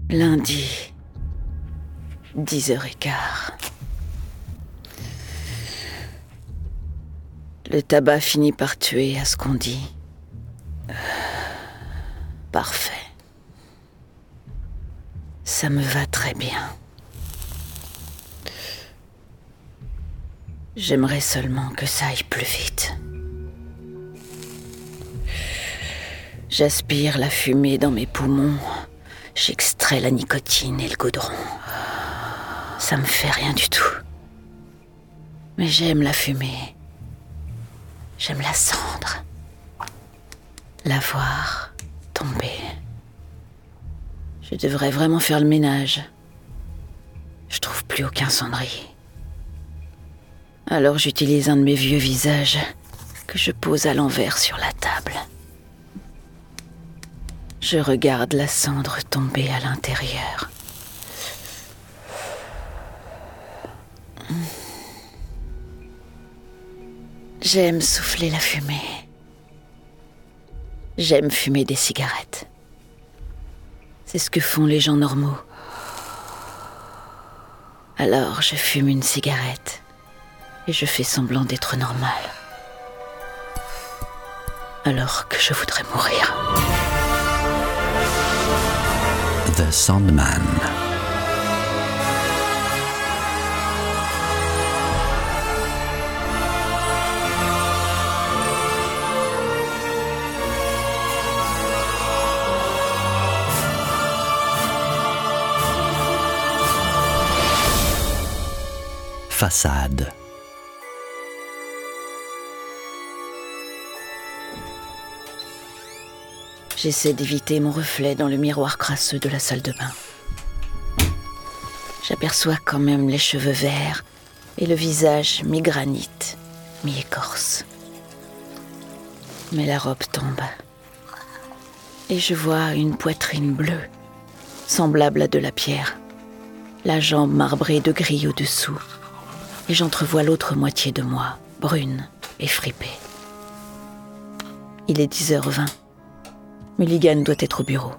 Lundi, 10h15. Le tabac finit par tuer, à ce qu'on dit. Parfait. Ça me va très bien. J'aimerais seulement que ça aille plus vite. J'aspire la fumée dans mes poumons. J'extrais la nicotine et le goudron. Ça me fait rien du tout. Mais j'aime la fumée. J'aime la cendre. La voir tomber. Je devrais vraiment faire le ménage. Je trouve plus aucun cendrier. Alors j'utilise un de mes vieux visages que je pose à l'envers sur la table. Je regarde la cendre tomber à l'intérieur. J'aime souffler la fumée. J'aime fumer des cigarettes. C'est ce que font les gens normaux. Alors je fume une cigarette et je fais semblant d'être normal. Alors que je voudrais mourir. The Sandman. Façade. J'essaie d'éviter mon reflet dans le miroir crasseux de la salle de bain. J'aperçois quand même les cheveux verts et le visage mi-granit, mi-écorce. Mais la robe tombe. Et je vois une poitrine bleue, semblable à de la pierre. La jambe marbrée de gris au-dessous. Et j'entrevois l'autre moitié de moi, brune et fripée. Il est 10h20. Mulligan doit être au bureau.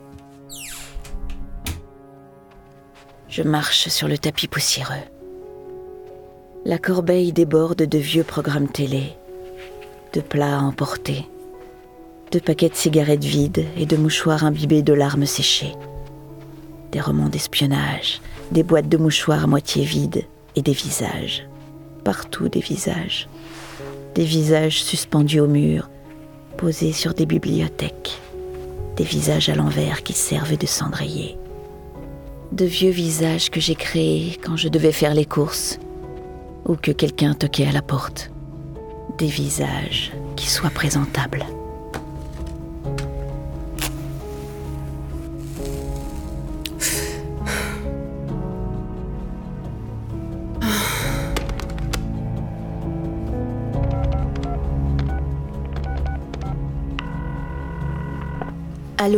Je marche sur le tapis poussiéreux. La corbeille déborde de vieux programmes télé, de plats à emporter, de paquets de cigarettes vides et de mouchoirs imbibés de larmes séchées. Des romans d'espionnage, des boîtes de mouchoirs à moitié vides et des visages. Partout des visages. Des visages suspendus au mur, posés sur des bibliothèques. Des visages à l'envers qui servent de cendrier. De vieux visages que j'ai créés quand je devais faire les courses ou que quelqu'un toquait à la porte. Des visages qui soient présentables. Allô ?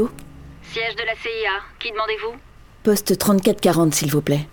Siège de la CIA, qui demandez-vous ? Poste 3440, s'il vous plaît.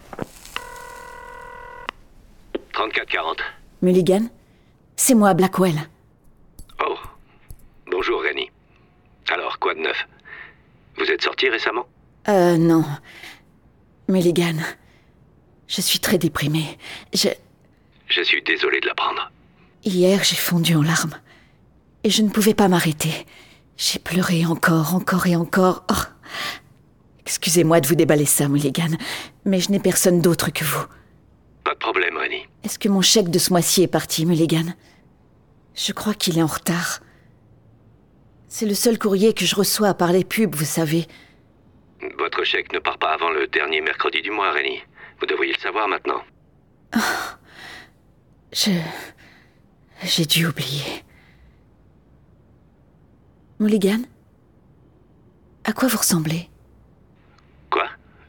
3440. Mulligan ? C'est moi, Blackwell. Oh, bonjour Rennie. Alors, quoi de neuf ? Vous êtes sorti récemment ? Non. Mulligan, je suis très déprimée. Je suis désolé de l'apprendre. Hier, j'ai fondu en larmes. Et je ne pouvais pas m'arrêter. J'ai pleuré encore et encore. Oh. Excusez-moi de vous déballer ça, Mulligan, mais je n'ai personne d'autre que vous. Pas de problème, Rennie. Est-ce que mon chèque de ce mois-ci est parti, Mulligan ? Je crois qu'il est en retard. C'est le seul courrier que je reçois à part les pubs, vous savez. Votre chèque ne part pas avant le dernier mercredi du mois, Rennie. Vous devriez le savoir maintenant. J'ai dû oublier. Mulligan ? À quoi vous ressemblez ? Quoi ?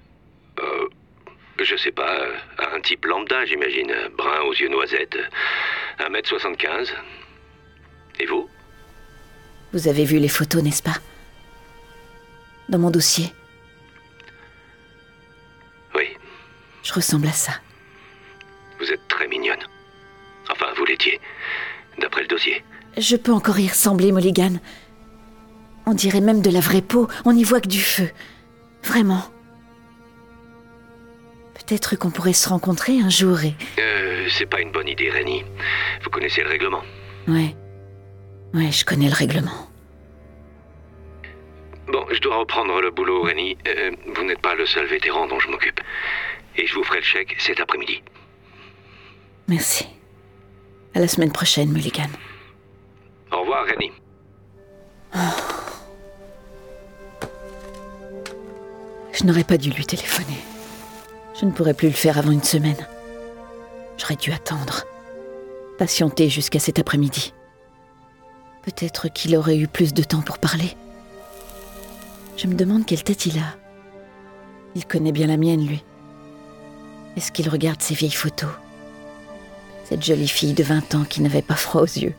Je sais pas, un type lambda, j'imagine. Brun aux yeux noisettes. 1m75. Et vous ? Vous avez vu les photos, n'est-ce pas ? Dans mon dossier. Oui. Je ressemble à ça. Vous êtes très mignonne. Enfin, vous l'étiez, d'après le dossier. Je peux encore y ressembler, Mulligan. On dirait même de la vraie peau, on n'y voit que du feu. Vraiment. Peut-être qu'on pourrait se rencontrer un jour et... C'est pas une bonne idée, Rennie. Vous connaissez le règlement. Ouais, je connais le règlement. Bon, je dois reprendre le boulot, Rennie. Vous n'êtes pas le seul vétéran dont je m'occupe. Et je vous ferai le chèque cet après-midi. Merci. À la semaine prochaine, Mulligan. Au revoir, Rennie. Je n'aurais pas dû lui téléphoner. Je ne pourrais plus le faire avant une semaine. J'aurais dû attendre. Patienter jusqu'à cet après-midi. Peut-être qu'il aurait eu plus de temps pour parler. Je me demande quelle tête il a. Il connaît bien la mienne, lui. Est-ce qu'il regarde ses vieilles photos? Cette jolie fille de 20 ans qui n'avait pas froid aux yeux.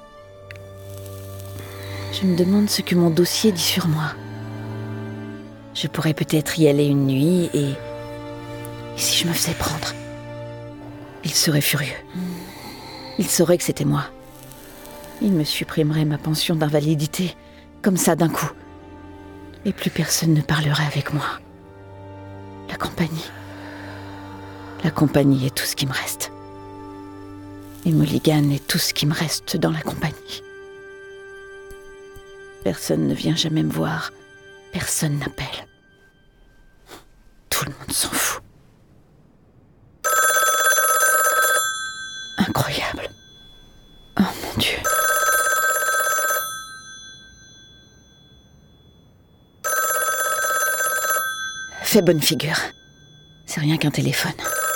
Je me demande ce que mon dossier dit sur moi. Je pourrais peut-être y aller une nuit et si je me faisais prendre? Il serait furieux. Il saurait que c'était moi. Il me supprimerait ma pension d'invalidité, comme ça d'un coup. Et plus personne ne parlerait avec moi. La compagnie. La compagnie est tout ce qui me reste. Et Mulligan est tout ce qui me reste dans la compagnie. Personne ne vient jamais me voir. Personne n'appelle. Tout le monde s'en fout. Incroyable. Oh mon Dieu. Fais bonne figure. C'est rien qu'un téléphone.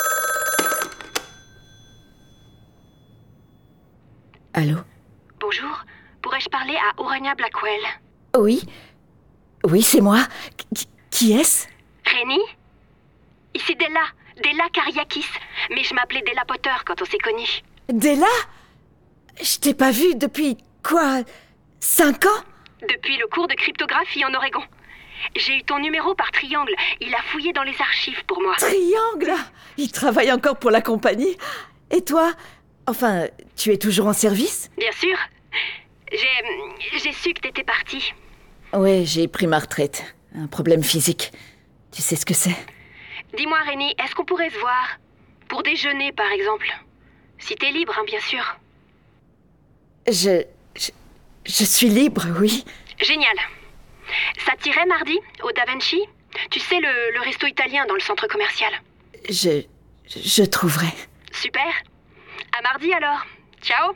Allô? Bonjour, pourrais-je parler à Urania Blackwell? Oui, c'est moi. Qui est-ce? Rennie? Ici Della Kariakis. Mais je m'appelais Della Potter quand on s'est connus. Della? Je t'ai pas vue depuis, quoi, 5 ans? Depuis le cours de cryptographie en Oregon. J'ai eu ton numéro par Triangle. Il a fouillé dans les archives pour moi. Triangle? Il travaille encore pour la compagnie? Et toi? Enfin, tu es toujours en service? Bien sûr. J'ai su que t'étais partie. Ouais, j'ai pris ma retraite. Un problème physique. Tu sais ce que c'est? Dis-moi, Rennie, est-ce qu'on pourrait se voir? Pour déjeuner, par exemple. Si t'es libre, hein, bien sûr. Je suis libre, oui. Génial. Ça t'irait mardi, au Da Vinci? Tu sais, le resto italien dans le centre commercial. Je trouverai. Super. À mardi alors. Ciao.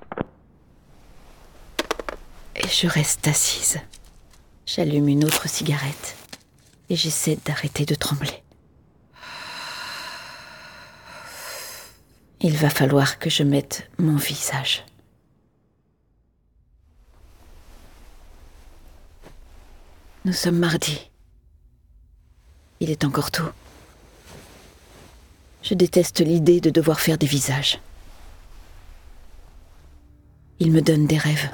Et je reste assise. J'allume une autre cigarette. Et j'essaie d'arrêter de trembler. Il va falloir que je mette mon visage. Nous sommes mardi. Il est encore tôt. Je déteste l'idée de devoir faire des visages. Il me donne des rêves.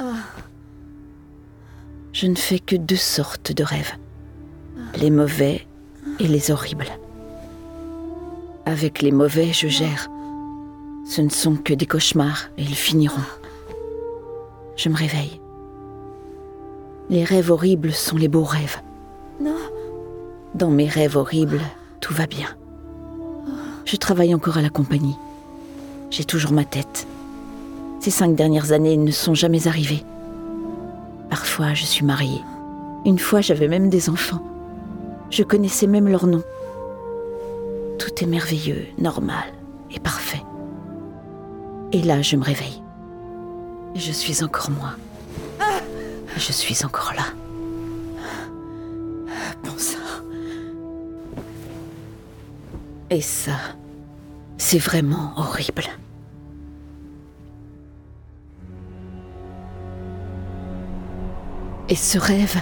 Je ne fais que 2 sortes de rêves. Les mauvais et les horribles. Avec les mauvais, je gère. Ce ne sont que des cauchemars et ils finiront. Je me réveille. Les rêves horribles sont les beaux rêves. Non. Dans mes rêves horribles, tout va bien. Je travaille encore à la compagnie. J'ai toujours ma tête. Ces 5 dernières années ne sont jamais arrivées. Parfois, je suis mariée. Une fois, j'avais même des enfants. Je connaissais même leur nom. Tout est merveilleux, normal et parfait. Et là, je me réveille. Je suis encore moi. Je suis encore là. Bon sang. Et ça, c'est vraiment horrible. Et ce rêve...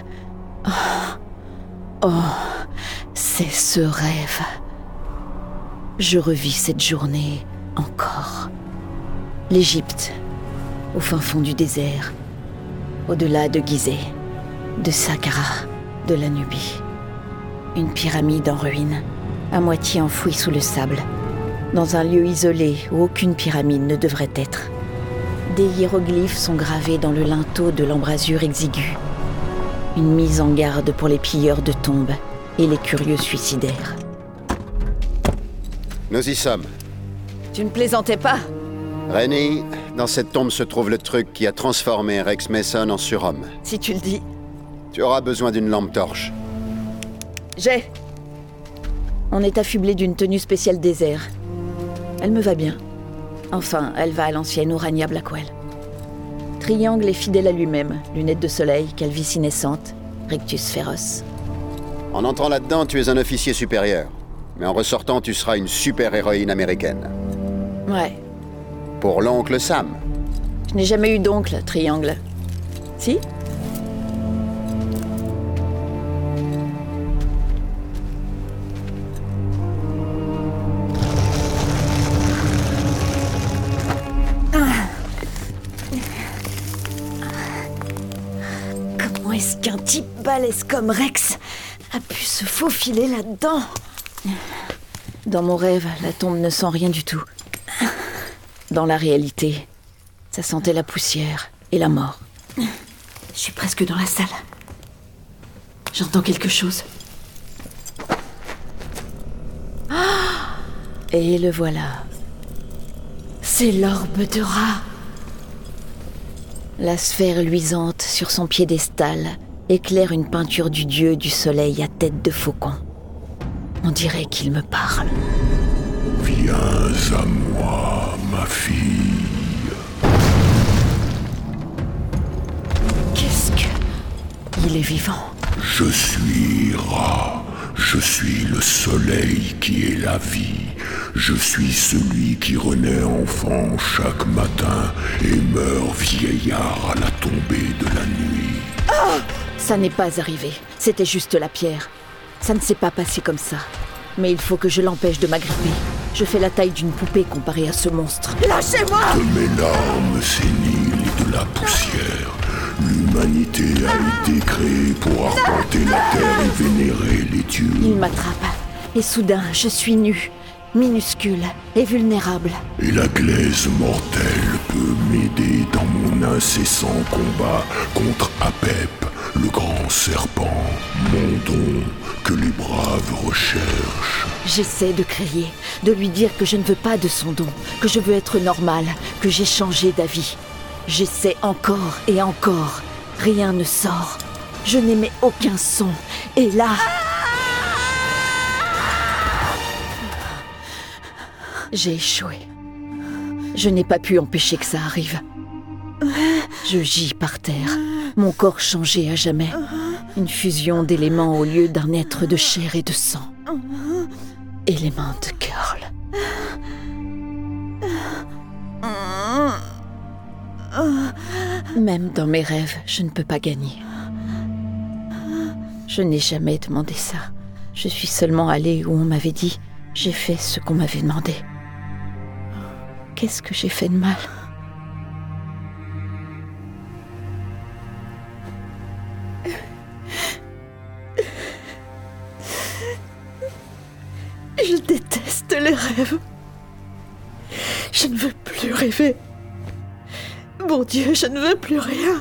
Oh, c'est ce rêve. Je revis cette journée encore. L'Égypte, au fin fond du désert, au-delà de Gizeh, de Saqqara, de la Nubie. Une pyramide en ruine, à moitié enfouie sous le sable, dans un lieu isolé où aucune pyramide ne devrait être. Des hiéroglyphes sont gravés dans le linteau de l'embrasure exiguë. Une mise en garde pour les pilleurs de tombes et les curieux suicidaires. Nous y sommes. Tu ne plaisantais pas? Rennie, dans cette tombe se trouve le truc qui a transformé Rex Mason en surhomme. Si tu le dis. Tu auras besoin d'une lampe torche. J'ai. On est affublé d'une tenue spéciale désert. Elle me va bien. Enfin, elle va à l'ancienne Urania Blackwell. Triangle est fidèle à lui-même. Lunettes de soleil, calvitie naissante, rictus féroce. En entrant là-dedans, tu es un officier supérieur. Mais en ressortant, tu seras une super-héroïne américaine. Ouais. Pour l'oncle Sam. Je n'ai jamais eu d'oncle, Triangle. Si? Comment est-ce qu'un type balèze comme Rex a pu se faufiler là-dedans? Dans mon rêve, la tombe ne sent rien du tout. Dans la réalité, ça sentait la poussière et la mort. Je suis presque dans la salle. J'entends quelque chose. Et le voilà. C'est l'orbe de Ra. La sphère luisante sur son piédestal éclaire une peinture du dieu du soleil à tête de faucon. On dirait qu'il me parle. Viens à moi, ma fille. Qu'est-ce que... Il est vivant. Je suis Ra. Je suis le soleil qui est la vie. Je suis celui qui renaît enfant chaque matin et meurt vieillard à la tombée de la nuit. Oh! Ça n'est pas arrivé. C'était juste la pierre. Ça ne s'est pas passé comme ça. Mais il faut que je l'empêche de m'agripper. Je fais la taille d'une poupée comparée à ce monstre. Lâchez-moi! De mes larmes séniles et de la poussière, l'humanité a été créée pour arpenter la terre et vénérer les dieux. Il m'attrape. Et soudain, je suis nue, minuscule et vulnérable. Et la glaise mortelle peut m'aider dans mon incessant combat contre Apep, le grand serpent, mon don que les braves recherchent. J'essaie de crier, de lui dire que je ne veux pas de son don, que je veux être normale, que j'ai changé d'avis. J'essaie encore et encore. Rien ne sort. Je n'émets aucun son. Et là... J'ai échoué. Je n'ai pas pu empêcher que ça arrive. Je gis par terre, mon corps changé à jamais. Une fusion d'éléments au lieu d'un être de chair et de sang. Éléments de Girl. Même dans mes rêves, je ne peux pas gagner. Je n'ai jamais demandé ça. Je suis seulement allée où on m'avait dit. J'ai fait ce qu'on m'avait demandé. Qu'est-ce que j'ai fait de mal ? Je déteste les rêves. Je ne veux plus rêver. Mon Dieu, je ne veux plus rien.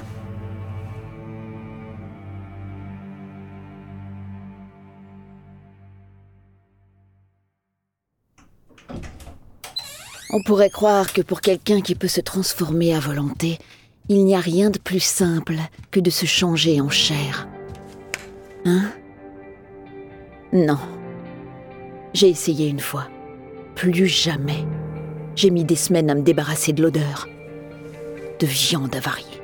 On pourrait croire que pour quelqu'un qui peut se transformer à volonté, il n'y a rien de plus simple que de se changer en chair. Hein ? Non. J'ai essayé une fois. Plus jamais. J'ai mis des semaines à me débarrasser de l'odeur. De viande avariée.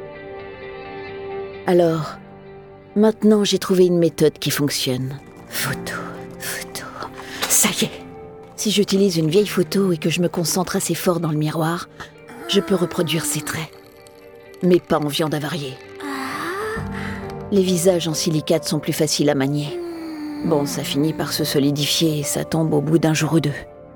Alors, maintenant j'ai trouvé une méthode qui fonctionne. Photo. Ça y est. Si j'utilise une vieille photo et que je me concentre assez fort dans le miroir, je peux reproduire ses traits. Mais pas en viande avariée. Les visages en silicate sont plus faciles à manier. Bon, ça finit par se solidifier et ça tombe au bout d'un jour ou deux.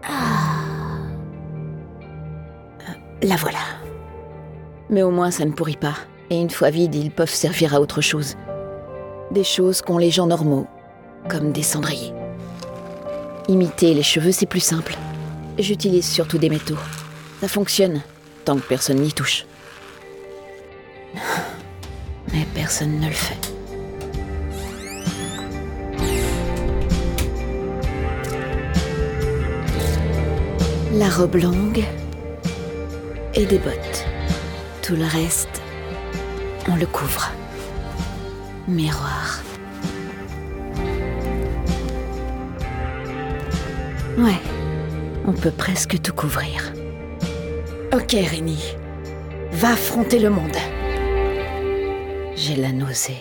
La voilà. Mais au moins ça ne pourrit pas. Et une fois vides, ils peuvent servir à autre chose. Des choses qu'ont les gens normaux, comme des cendriers. Imiter les cheveux, c'est plus simple. J'utilise surtout des métaux. Ça fonctionne, tant que personne n'y touche. Mais personne ne le fait. La robe longue et des bottes. Tout le reste, on le couvre. Miroir. Ouais, on peut presque tout couvrir. Ok, Rémi. Va affronter le monde. J'ai la nausée.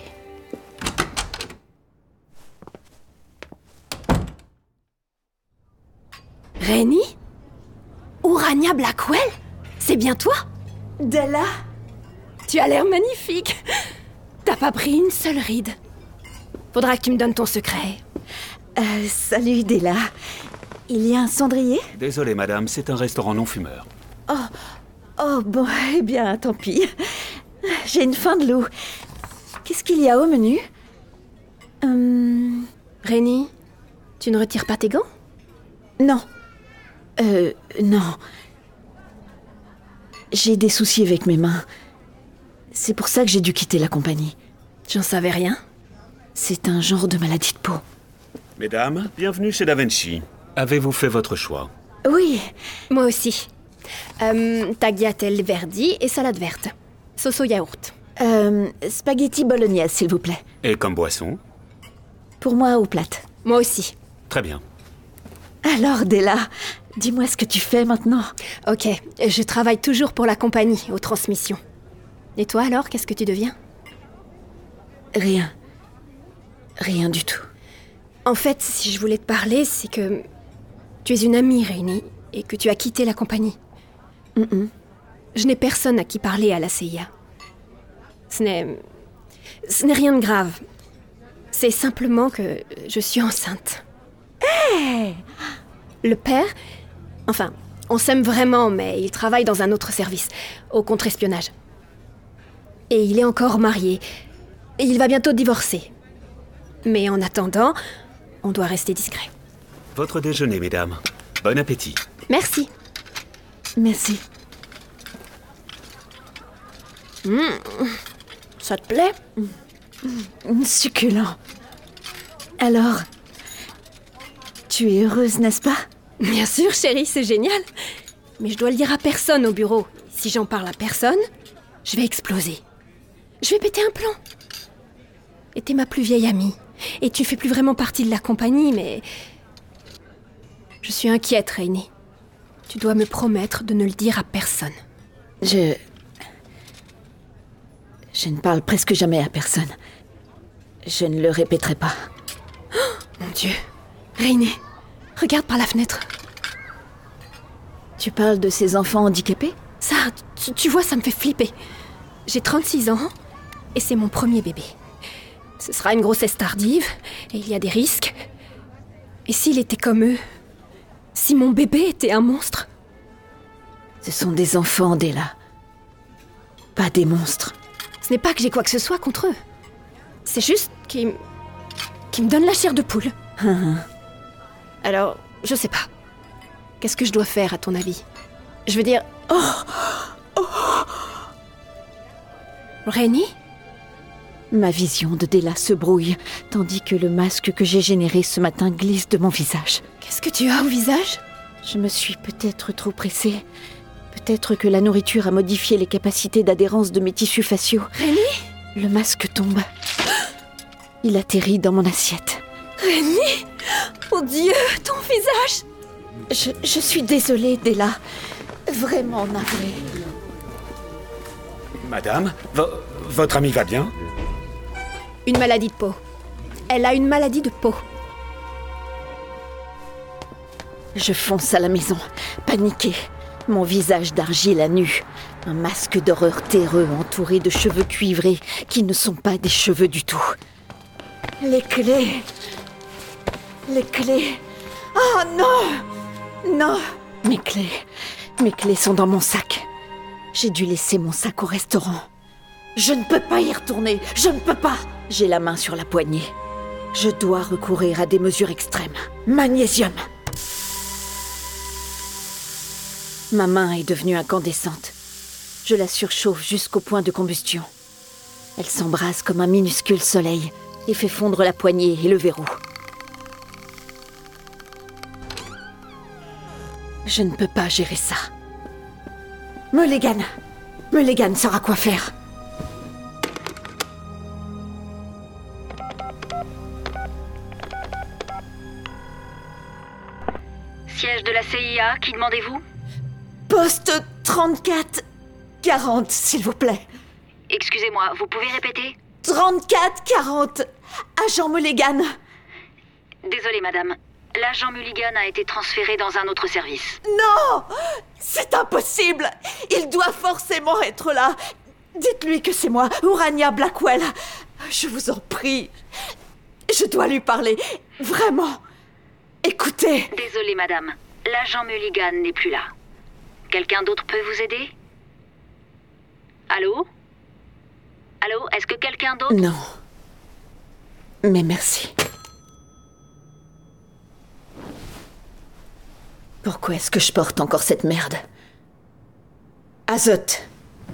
Rémi? Urania Blackwell? C'est bien toi? Della? Tu as l'air magnifique. T'as pas pris une seule ride. Faudra que tu me donnes ton secret. Salut, Della. Il y a un cendrier? Désolé, madame, c'est un restaurant non-fumeur. Oh, bon, eh bien, tant pis. J'ai une faim de loup. Qu'est-ce qu'il y a au menu? Rémi, tu ne retires pas tes gants? Non. Non. J'ai des soucis avec mes mains. C'est pour ça que j'ai dû quitter la compagnie. J'en savais rien. C'est un genre de maladie de peau. Mesdames, bienvenue chez Da Vinci. Avez-vous fait votre choix? Oui. Moi aussi. Tagliatelle verdi et salade verte. Sauce au yaourt. Spaghetti bolognaise, s'il vous plaît. Et comme boisson? Pour moi, aux plates. Moi aussi. Très bien. Alors, Della, dis-moi ce que tu fais maintenant. Ok, je travaille toujours pour la compagnie, aux transmissions. Et toi alors, qu'est-ce que tu deviens? Rien. Rien du tout. En fait, si je voulais te parler, c'est que tu es une amie, Rémi, et que tu as quitté la compagnie. Je n'ai personne à qui parler à la CIA. Ce n'est rien de grave. C'est simplement que je suis enceinte. Hey! Le père, enfin, on s'aime vraiment, mais il travaille dans un autre service, au contre-espionnage. Et il est encore marié. Et il va bientôt divorcer. Mais en attendant, on doit rester discret. Votre déjeuner, mesdames. Bon appétit. Merci. Merci. Ça te plaît? Succulent. Alors, tu es heureuse, n'est-ce pas? Bien sûr, chérie, c'est génial. Mais je dois le dire à personne au bureau. Si j'en parle à personne, je vais exploser. Je vais péter un plomb. Et t'es ma plus vieille amie. Et tu fais plus vraiment partie de la compagnie, mais... Je suis inquiète, Rémi. Tu dois me promettre de ne le dire à personne. Je ne parle presque jamais à personne. Je ne le répéterai pas. Oh, mon Dieu. Rémi, regarde par la fenêtre. Tu parles de ces enfants handicapés? Ça, tu vois, ça me fait flipper. J'ai 36 ans et c'est mon premier bébé. Ce sera une grossesse tardive et il y a des risques. Et s'il était comme eux? Si mon bébé était un monstre? Ce sont des enfants, Della. Pas des monstres. Ce n'est pas que j'ai quoi que ce soit contre eux. C'est juste qu'ils me donnent la chair de poule. Alors, je sais pas. Qu'est-ce que je dois faire, à ton avis? Je veux dire... Rémi? Ma vision de Della se brouille, tandis que le masque que j'ai généré ce matin glisse de mon visage. Qu'est-ce que tu as au visage? Je me suis peut-être trop pressée. Peut-être que la nourriture a modifié les capacités d'adhérence de mes tissus faciaux. Rémi? Le masque tombe. Il atterrit dans mon assiette. Rémi? Oh Dieu, ton visage! Je suis désolée, Della. Vraiment navrée. Madame, votre amie va bien? Une maladie de peau. Elle a une maladie de peau. Je fonce à la maison, paniquée. Mon visage d'argile à nu. Un masque d'horreur terreux entouré de cheveux cuivrés qui ne sont pas des cheveux du tout. Les clés. Les clés. Oh non! Non! Mes clés sont dans mon sac. J'ai dû laisser mon sac au restaurant. Je ne peux pas y retourner. Je ne peux pas. J'ai la main sur la poignée. Je dois recourir à des mesures extrêmes. Magnésium. Ma main est devenue incandescente. Je la surchauffe jusqu'au point de combustion. Elle s'embrase comme un minuscule soleil et fait fondre la poignée et le verrou. Je ne peux pas gérer ça. Mulligan saura quoi faire. Siège de la CIA, qui demandez-vous? Poste 3440, s'il vous plaît. Excusez-moi, vous pouvez répéter? 3440, agent Mulligan. Désolée, madame. L'agent Mulligan a été transféré dans un autre service. Non! C'est impossible! Il doit forcément être là. Dites-lui que c'est moi, Urania Blackwell. Je vous en prie. Je dois lui parler. Vraiment. Écoutez. Désolée, madame. L'agent Mulligan n'est plus là. Quelqu'un d'autre peut vous aider? Allô? Allô? Est-ce que quelqu'un d'autre... Non. Mais merci. Pourquoi est-ce que je porte encore cette merde? Azote.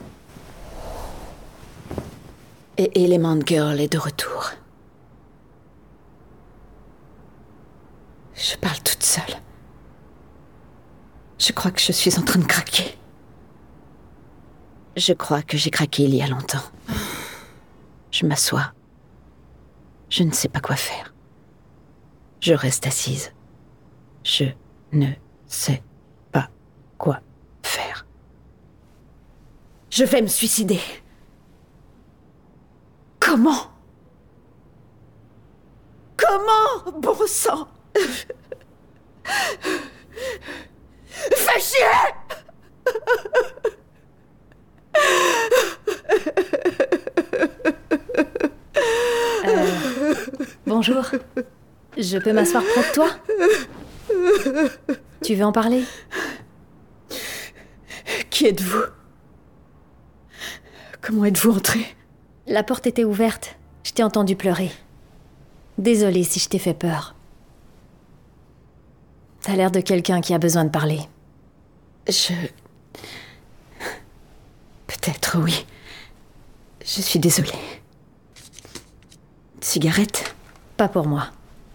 Et Element Girl est de retour. Je parle toute seule. Je crois que je suis en train de craquer. Je crois que j'ai craqué il y a longtemps. Je m'assois. Je ne sais pas quoi faire. Je reste assise. Je ne sais pas quoi faire. Je vais me suicider. Comment? Comment, bon sang? Fais chier! Bonjour. Je peux m'asseoir près de toi? Tu veux en parler? Qui êtes-vous? Comment êtes-vous entré? La porte était ouverte. Je t'ai entendu pleurer. Désolée si je t'ai fait peur. T'as l'air de quelqu'un qui a besoin de parler. Peut-être, oui. Je suis désolée. Cigarette? Pas pour moi.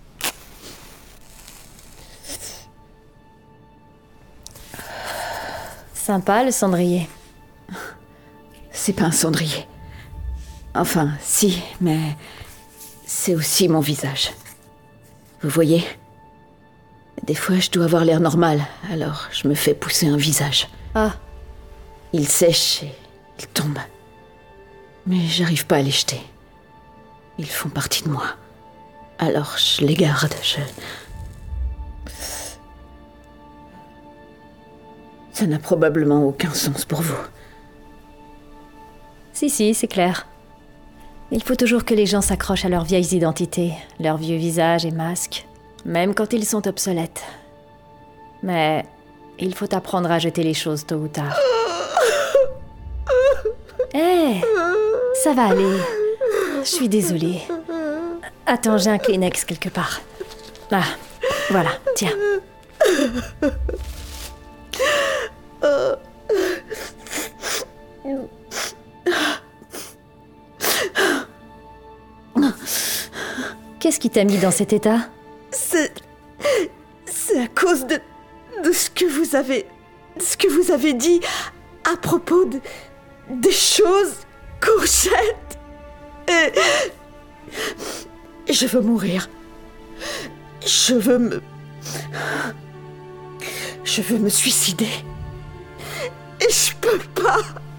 Sympa, le cendrier. C'est pas un cendrier. Enfin, si, mais c'est aussi mon visage. Vous voyez? Des fois, je dois avoir l'air normal, alors je me fais pousser un visage. Ah. Il sèche et il tombe. Mais j'arrive pas à les jeter. Ils font partie de moi. Alors je les garde, Ça n'a probablement aucun sens pour vous. Si, c'est clair. Il faut toujours que les gens s'accrochent à leurs vieilles identités, leurs vieux visages et masques, même quand ils sont obsolètes. Mais il faut apprendre à jeter les choses tôt ou tard. Hé, ça va aller. Je suis désolée. Attends, j'ai un Kleenex quelque part. Ah, voilà, tiens. Qu'est-ce qui t'a mis dans cet état? C'est à cause de ce que vous avez dit à propos des choses courgettes. Et je veux mourir. Je veux me suicider. Et je peux pas.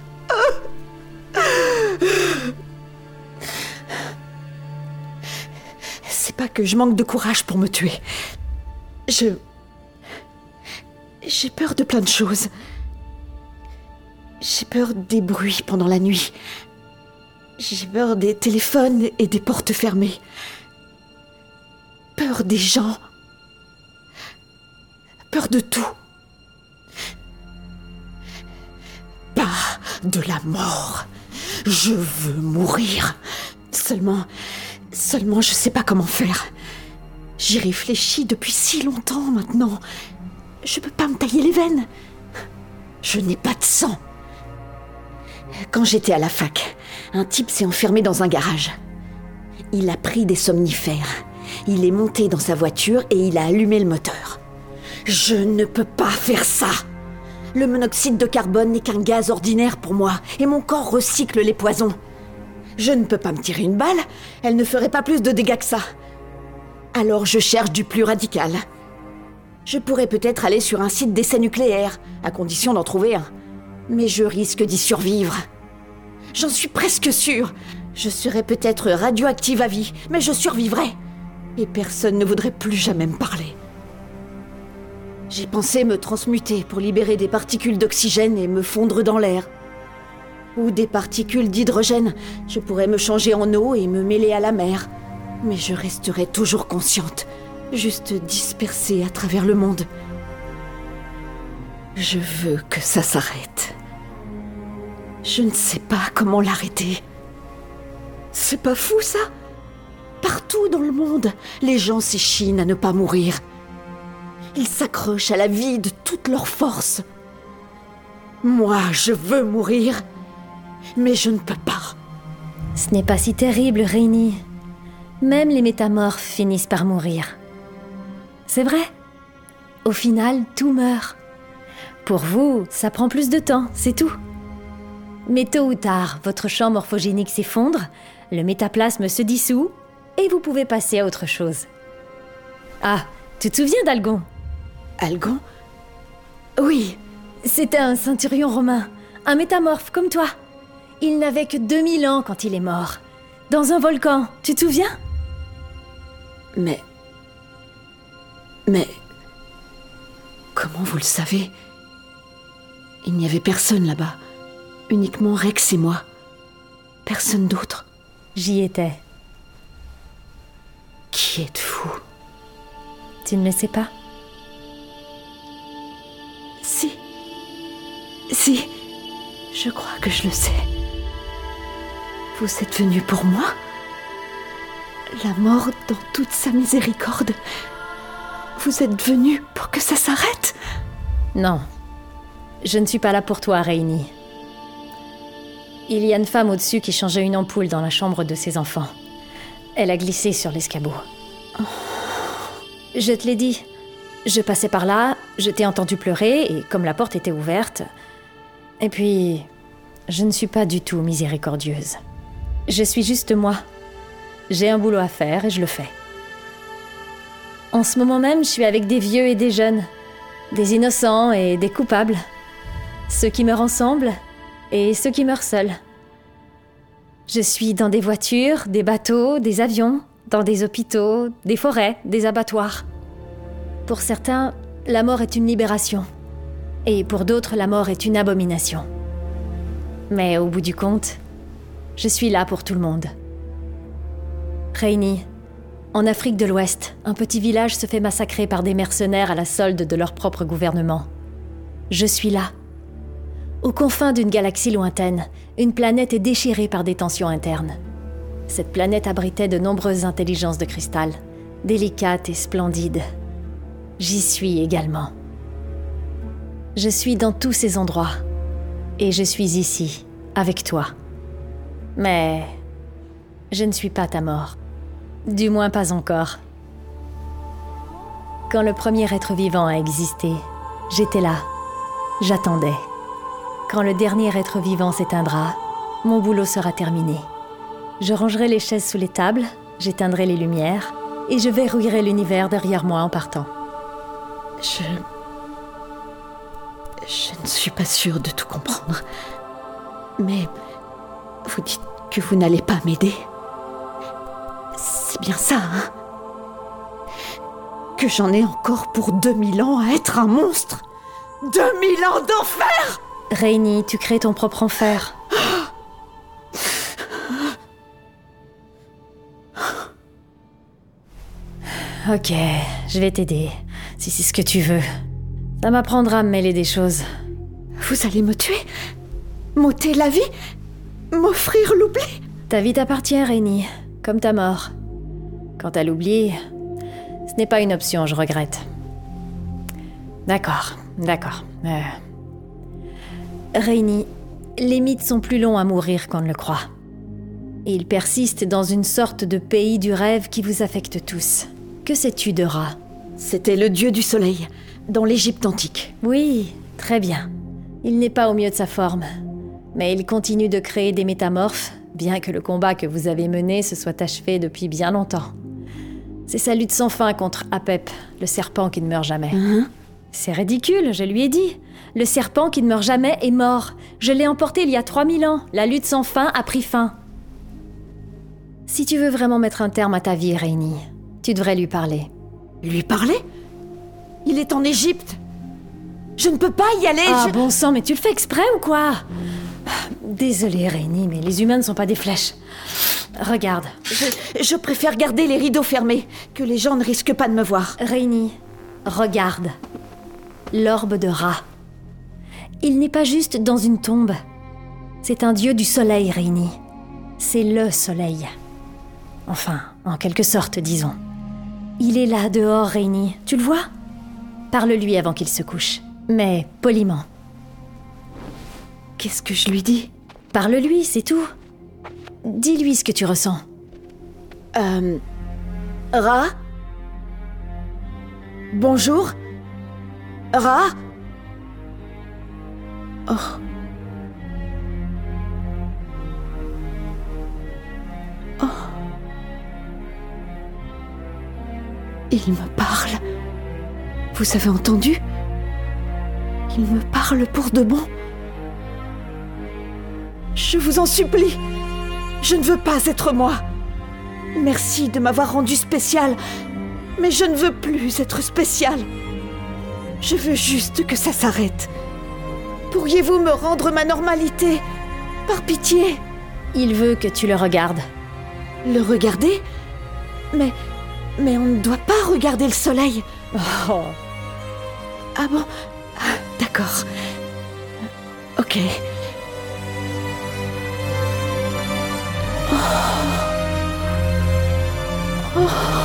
C'est pas que je manque de courage pour me tuer. J'ai peur de plein de choses. J'ai peur des bruits pendant la nuit. J'ai peur des téléphones et des portes fermées. Peur des gens. Peur de tout. Pas de la mort. Je veux mourir. Seulement, je sais pas comment faire. J'y réfléchis depuis si longtemps maintenant. Je peux pas me tailler les veines. Je n'ai pas de sang. Quand j'étais à la fac, un type s'est enfermé dans un garage. Il a pris des somnifères. Il est monté dans sa voiture et il a allumé le moteur. Je ne peux pas faire ça. Le monoxyde de carbone n'est qu'un gaz ordinaire pour moi, et mon corps recycle les poisons. Je ne peux pas me tirer une balle, elle ne ferait pas plus de dégâts que ça. Alors je cherche du plus radical. Je pourrais peut-être aller sur un site d'essai nucléaire, à condition d'en trouver un. Mais je risque d'y survivre. J'en suis presque sûre. Je serais peut-être radioactive à vie, mais je survivrais. Et personne ne voudrait plus jamais me parler. J'ai pensé me transmuter pour libérer des particules d'oxygène et me fondre dans l'air. Ou des particules d'hydrogène. Je pourrais me changer en eau et me mêler à la mer. Mais je resterais toujours consciente, juste dispersée à travers le monde. Je veux que ça s'arrête. Je ne sais pas comment l'arrêter. C'est pas fou, ça? Partout dans le monde, les gens s'échinent à ne pas mourir. Ils s'accrochent à la vie de toute leur force. Moi, je veux mourir, mais je ne peux pas. Ce n'est pas si terrible, Rainy. Même les métamorphes finissent par mourir. C'est vrai. Au final, tout meurt. Pour vous, ça prend plus de temps, c'est tout. Mais tôt ou tard, votre champ morphogénique s'effondre, le métaplasme se dissout, et vous pouvez passer à autre chose. Ah, tu te souviens d'Algon? Algon? Oui. C'était un centurion romain, un métamorphe comme toi. Il n'avait que 2000 ans quand il est mort. Dans un volcan, tu te souviens? Mais... Comment vous le savez? Il n'y avait personne là-bas. Uniquement Rex et moi. Personne d'autre. J'y étais. Qui êtes-vous? Tu ne le sais pas? Si, je crois que je le sais. Vous êtes venu pour moi? La mort dans toute sa miséricorde. Vous êtes venu pour que ça s'arrête? Non. Je ne suis pas là pour toi, Rainy. Il y a une femme au-dessus qui changeait une ampoule dans la chambre de ses enfants. Elle a glissé sur l'escabeau. Oh. Je te l'ai dit. Je passais par là, je t'ai entendu pleurer, et comme la porte était ouverte... Et puis... Je ne suis pas du tout miséricordieuse. Je suis juste moi. J'ai un boulot à faire et je le fais. En ce moment même, je suis avec des vieux et des jeunes. Des innocents et des coupables. Ceux qui meurent ensemble et ceux qui meurent seuls. Je suis dans des voitures, des bateaux, des avions, dans des hôpitaux, des forêts, des abattoirs. Pour certains, la mort est une libération. Et pour d'autres, la mort est une abomination. Mais au bout du compte, je suis là pour tout le monde. Rainy, en Afrique de l'Ouest, un petit village se fait massacrer par des mercenaires à la solde de leur propre gouvernement. Je suis là. Aux confins d'une galaxie lointaine, une planète est déchirée par des tensions internes. Cette planète abritait de nombreuses intelligences de cristal, délicates et splendides. J'y suis également. Je suis dans tous ces endroits. Et je suis ici, avec toi. Mais je ne suis pas ta mort. Du moins pas encore. Quand le premier être vivant a existé, j'étais là. J'attendais. Quand le dernier être vivant s'éteindra, mon boulot sera terminé. Je rangerai les chaises sous les tables, j'éteindrai les lumières, et je verrouillerai l'univers derrière moi en partant. Je ne suis pas sûre de tout comprendre. Mais vous dites que vous n'allez pas m'aider. C'est bien ça, hein? Que j'en ai encore pour 2000 ans à être un monstre? 2000 ans d'enfer! Rainy, tu crées ton propre enfer. Ok, je vais t'aider, si c'est ce que tu veux. Ça m'apprendra à me mêler des choses. Vous allez me tuer? M'ôter la vie? M'offrir l'oubli? Ta vie t'appartient, Rainy, comme ta mort. Quant à l'oubli, ce n'est pas une option, je regrette. D'accord. Rainy, les mythes sont plus longs à mourir qu'on ne le croit. Ils persistent dans une sorte de pays du rêve qui vous affecte tous. Que sais-tu de Ra? C'était le dieu du soleil, dans l'Égypte antique. Oui, très bien. Il n'est pas au mieux de sa forme. Mais il continue de créer des métamorphes, bien que le combat que vous avez mené se soit achevé depuis bien longtemps. C'est sa lutte sans fin contre Apep, le serpent qui ne meurt jamais. C'est ridicule, je lui ai dit. Le serpent qui ne meurt jamais est mort. Je l'ai emporté il y a 3000 ans. La lutte sans fin a pris fin. Si tu veux vraiment mettre un terme à ta vie, Rainy, tu devrais lui parler. Lui parler? Il est en Égypte. Je ne peux pas y aller. Ah bon sang, mais tu le fais exprès ou quoi? Désolée, Rainy, mais les humains ne sont pas des flèches. Regarde. Je préfère garder les rideaux fermés, que les gens ne risquent pas de me voir. Rainy, regarde. L'orbe de Ra. Il n'est pas juste dans une tombe. C'est un dieu du soleil, Rainy. C'est le soleil. Enfin, en quelque sorte, disons. Il est là, dehors, Rainy. Tu le vois? Parle-lui avant qu'il se couche. Mais poliment. Qu'est-ce que je lui dis? Parle-lui, c'est tout. Dis-lui ce que tu ressens. Ra? Bonjour? Ra? Oh. Oh. Il me parle. Vous avez entendu? Il me parle pour de bon. Je vous en supplie. Je ne veux pas être moi. Merci de m'avoir rendu spécial, mais je ne veux plus être spécial. Je veux juste que ça s'arrête. Pourriez-vous me rendre ma normalité? Par pitié. Il veut que tu le regardes. Le regarder? Mais on ne doit pas regarder le soleil. Oh. Ah bon? Ah, d'accord. Ok. Oh. Oh.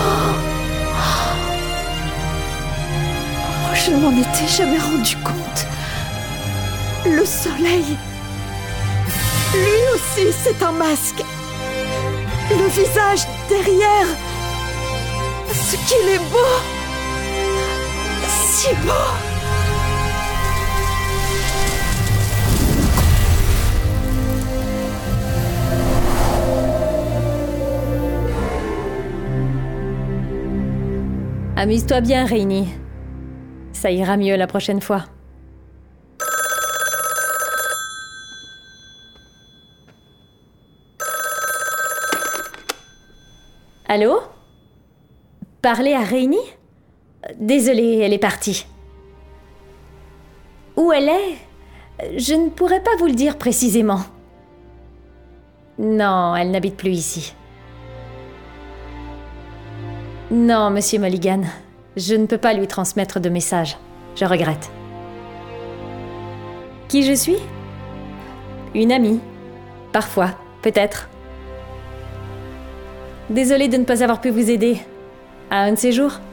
Oh, je ne m'en étais jamais rendu compte. Le soleil. Lui aussi, c'est un masque. Le visage derrière. Ce qu'il est beau. Si beau. Amuse-toi bien, Rainy. Ça ira mieux la prochaine fois. Allô? Parler à Rainy? Désolée, elle est partie. Où elle est? Je ne pourrais pas vous le dire précisément. Non, elle n'habite plus ici. Non, Monsieur Mulligan, je ne peux pas lui transmettre de message. Je regrette. Qui je suis? Une amie. Parfois, peut-être. Désolée de ne pas avoir pu vous aider. À un de ces jours.